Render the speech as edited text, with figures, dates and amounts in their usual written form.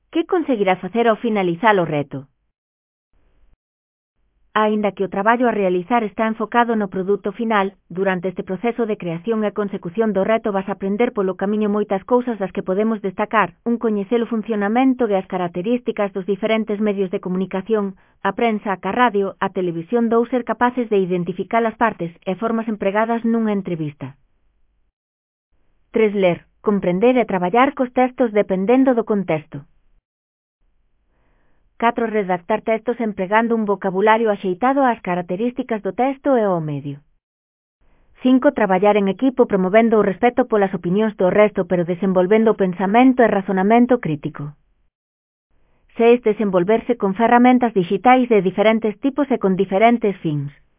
Que conseguirás facer ao finalizar o reto? Aínda que o traballo a realizar está enfocado no produto final, durante este proceso de creación e consecución do reto vas aprender polo camiño moitas cousas das que podemos destacar, coñecer o funcionamento e as características dos diferentes medios de comunicación, a prensa, a radio, a televisión, ser capaces de identificar as partes e formas empregadas nunha entrevista. 3. Ler, comprender e traballar cos textos dependendo do contexto. 4. Redactar textos empregando un vocabulario axeitado ás características do texto e ao medio. 5. Traballar en equipo promovendo o respeto polas opinións do resto pero desenvolvendo o pensamento e razonamento crítico. 6. Desenvolverse con ferramentas digitais de diferentes tipos e con diferentes fins.